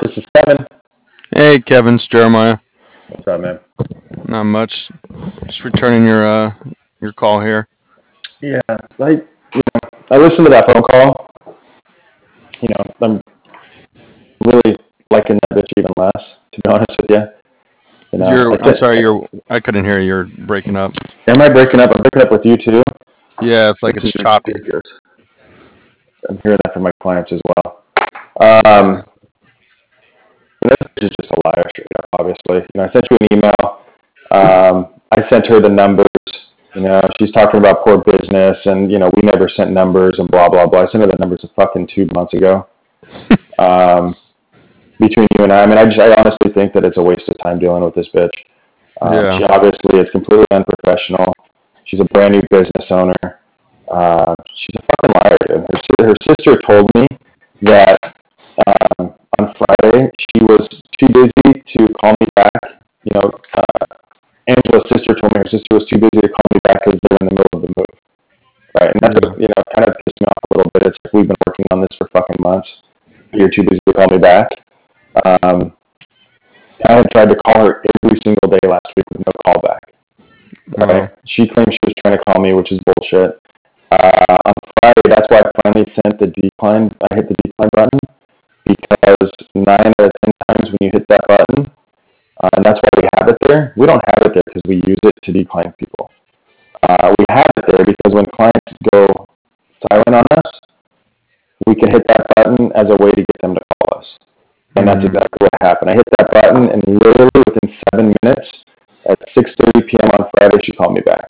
This is Kevin. Hey, Kevin, it's Jeremiah. What's up, man? Not much. Just returning your call here. Yeah, I listened to that phone call. I'm really liking that bitch even less, to be honest with you. I I'm said, sorry, I couldn't hear you. You're breaking up. am I breaking up? I'm breaking up with you too. Yeah, it's like Let's see it's if my choppy. computer goes. I'm hearing that from my clients as well. Yeah. This bitch is just a liar, straight up, obviously. I sent you an email. I sent her the numbers. She's talking about poor business and, we never sent numbers and blah, blah, blah. I sent her the numbers fucking 2 months ago. Um, between you and I honestly think that it's a waste of time dealing with this bitch. Yeah. She obviously is completely unprofessional. She's a brand new business owner. She's a fucking liar, dude. Her sister told me that on Friday she was too busy to call me back. Angela's sister told me her sister was too busy to call me back because they're in the middle of the move. Right, and that's Yeah. what kind of pissed me off a little bit. It's like we've been working on this for fucking months. You're too busy to call me back. Um, I had tried to call her every single day last week with no callback. Wow. Right? She claimed she was trying to call me, which is bullshit. On Friday, that's why I finally sent the decline. I hit the decline button because 9 out of 10 times when you hit that button, and that's why we have it there. We don't have it there because we use it to decline people. We have it there because when clients go silent on us, we can hit that button as a way to get them to call us. And that's Hmm. exactly what happened. I hit that button, and literally within 7 minutes, at 6:30 p.m. on Friday, she called me back.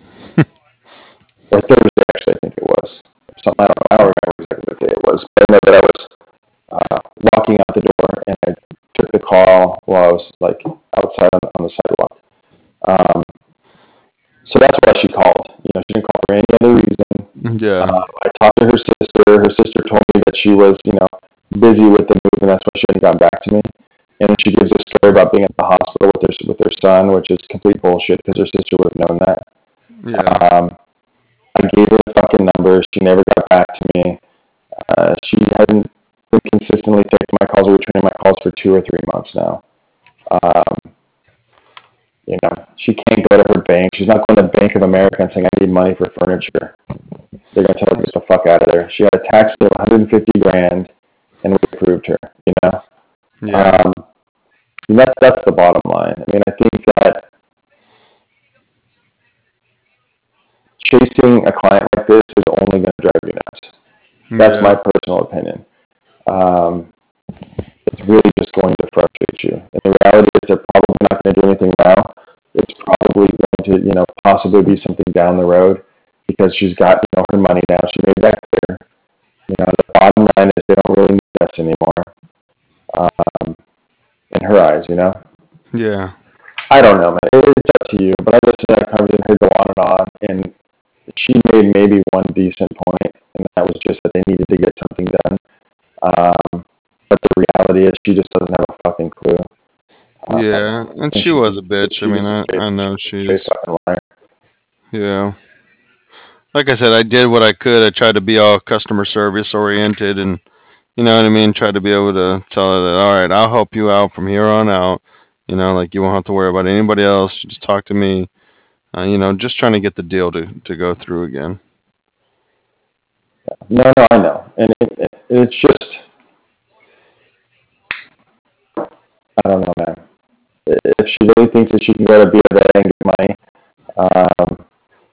Or Thursday, actually, I think it was. Something, I don't remember exactly what day it was. But I know that I was walking out the door, and I took the call while I was like outside on the sidewalk. Um, so that's why she called. She didn't call for any other reason. Yeah. I talked to her sister. Her sister told me that she was, busy with the move, and that's why she hadn't gotten back to me. And then she gives a story about being at the hospital with her son, which is complete bullshit because her sister would have known that. Yeah. I gave her the fucking numbers. She never got back to me. She hasn't been consistently taking my calls or returning my calls for 2 or 3 months now. Um, she can't go to her bank. She's not going to Bank of America and saying, I need money for furniture. They're going to tell her to get the fuck out of there. She had a tax bill of 150 grand, and we approved her, Yeah. Um, and that's the bottom line. I think that chasing a client like this is only going to drive you nuts. That's my Yeah. personal opinion. Um, it's really just going to frustrate you. And the reality is they're probably not going to do anything now. It's probably going to, possibly be something down the road because she's got, her money now. She made that clear. The bottom line is they don't really need us anymore. Um, in her eyes. Yeah. I don't know, man. It's up to you. But I listened to that conversation, her go on and on, and she made maybe one decent point, and that was just that they needed to get something done. But the reality is she just doesn't have a fucking clue. Yeah. And And she was a bitch. I she's mean, just a I straight, know straight she's. fucking liar. Yeah. Like I said, I did what I could. I tried to be all customer service oriented, and you know what I mean. Tried to be able to tell her that, all right, I'll help you out from here on out. Like you won't have to worry about anybody else. You just talk to me. Just trying to get the deal to go through again. No, I know. And it's just, I don't know, man. If she really thinks that she can go to B of A and get money, um,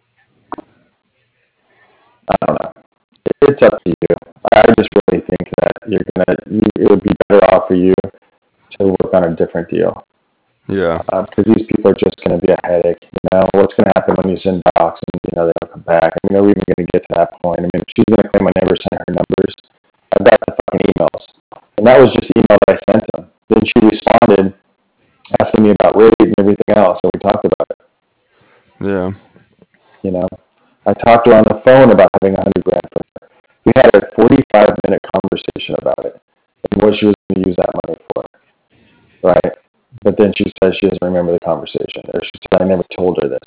I don't know. It's up to you. I just really think that it would be better off for you to work on a different deal. Yeah. Because these people are just going to be a headache. What's going to happen when you send docs and, they don't come back? Are we even going to get to that point? She's going to claim I never sent her numbers. I've got the fucking emails. And that was just email that I sent them. Then she responded asking me about rate and everything else, and we talked about it. Yeah. I talked to her on the phone about having 100 grand from her. We had a 45-minute conversation about it and what she was going to use that money for, right? But then she says she doesn't remember the conversation, or she said I never told her this.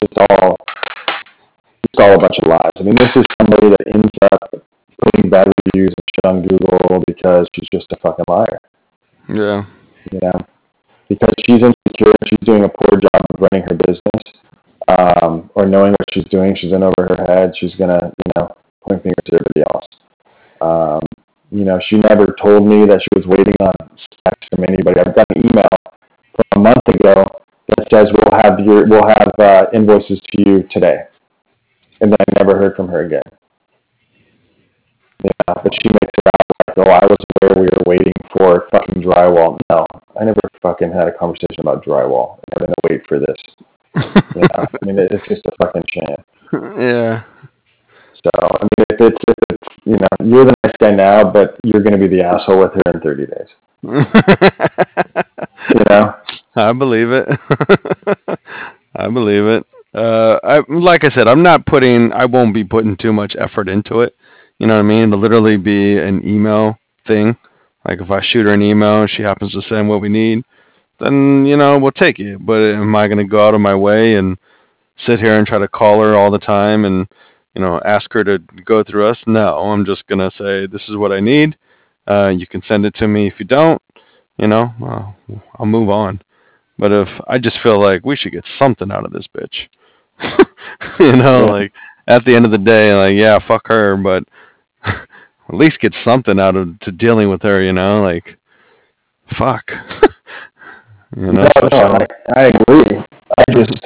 It's all a bunch of lies. This is somebody that ends up putting bad reviews and shit on Google because she's just a fucking liar. Yeah. you know, because she's insecure, she's doing a poor job of running her business, or knowing what she's doing. She's in over her head. She's gonna, point fingers at everybody else. Um, she never told me that she was waiting on specs from anybody. I've got an email from a month ago that says we'll have invoices to you today, and then I never heard from her again. But she makes it out like, oh, I was aware we were waiting for fucking drywall. No, I never fucking had a conversation about drywall. I'm gonna wait for this. I mean, it's just a fucking shame. Yeah. So, I mean, if it's, you're the nice guy now, but you're going to be the asshole with her in 30 days. You know? I believe it. I believe it. Like I said, I won't be putting too much effort into it. You know what I mean? It'll literally be an email thing. Like if I shoot her an email and she happens to send what we need, then, we'll take it. But am I going to go out of my way and sit here and try to call her all the time and, ask her to go through us? No, I'm just going to say, this is what I need. You can send it to me. If you don't, I'll move on. But if I just feel like we should get something out of this bitch, Yeah. like at the end of the day, like, yeah, fuck her, but at least get something out of to dealing with her, like, fuck, No, especially. I agree. I just,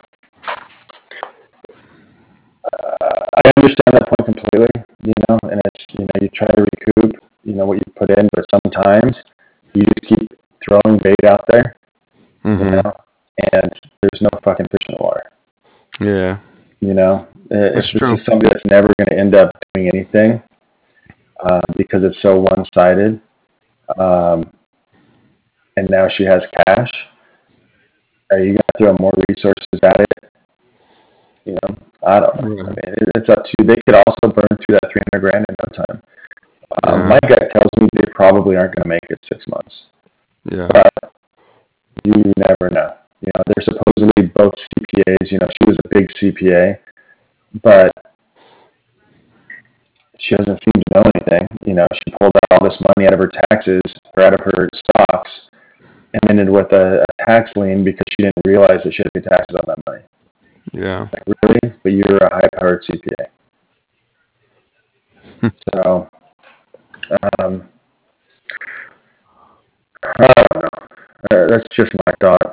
I understand that point completely, and it's, you try to recoup, what you put in, but sometimes you just keep throwing bait out there, Mm-hmm. and there's no fucking fish in the water. Yeah, that's If this true. is somebody that's never going to end up doing anything, because it's so one-sided, um, and now she has cash, are you going to throw more resources at it? I don't know. I Yeah. mean, it's up to you. They could also burn through that 300 grand in no time. Yeah. My gut tells me they probably aren't going to make it 6 months, Yeah. but you never know. They're supposedly both CPAs. She was a big CPA, but she doesn't seem to know anything. She pulled out all this money out of her taxes or out of her stocks and ended with a tax lien because she didn't realize that she had to pay taxes on that money. Yeah. Like, really? But you're a high-powered CPA. So, um, I don't know. That's just my thought.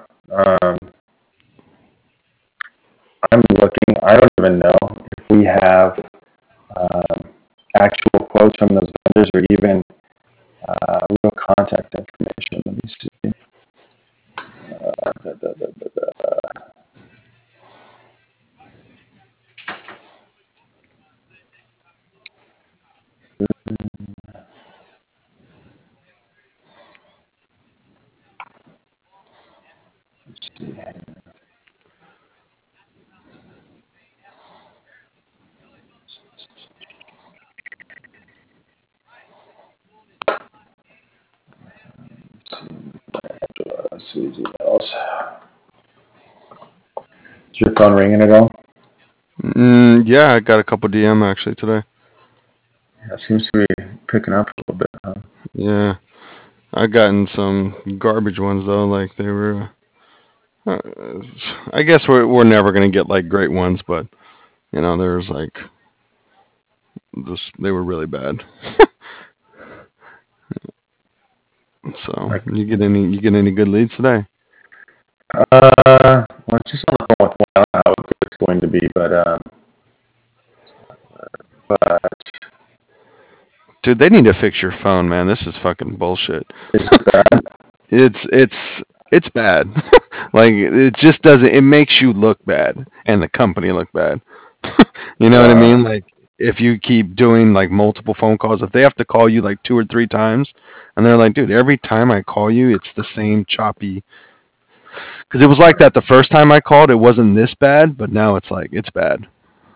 I'm looking. I don't even know if we have actual quotes from those vendors or even real contact information. Let me see. Da, da, da. Let's see. Let's see these emails. Is your phone ringing at all? Yeah, I got a couple DM actually today. Yeah, it seems to be picking up a little bit, huh? Yeah, I gotten some garbage ones though. Like they were. Uh, I guess we're never gonna get like great ones, but there's like this. They were really bad. So Like, you get any good leads today? well, it's just on the phone with one. I don't know how good it's going to be, but Dude, they need to fix your phone, man. This is fucking bullshit. is it bad? It's bad. Like it just doesn't. It makes you look bad and the company look bad. You know what I Uh, mean? Like if you keep doing like multiple phone calls, if they have to call you like 2 or 3 times, and they're like, dude, every time I call you, it's the same choppy. Because it was like that the first time I called, it wasn't this bad, but now it's like it's bad.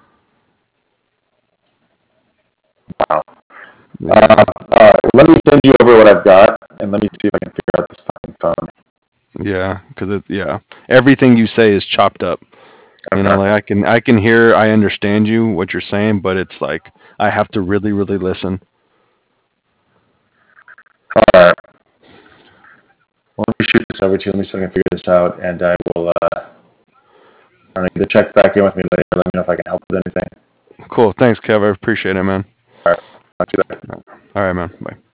wow. Yeah, Let me send you over what I've got, and let me see if I can figure out this fucking phone. yeah. Yeah, everything you say is chopped up. Okay. Like I can hear, I understand you what you're saying, but it's like I have to really, really listen. All right. shoot this over to you. Let me see if I can figure this out, and I will either check back in with me later. Let me know if I can help with anything. Cool. Thanks, Kev. I appreciate it, man. All right. Talk to you later. All right, man. Bye.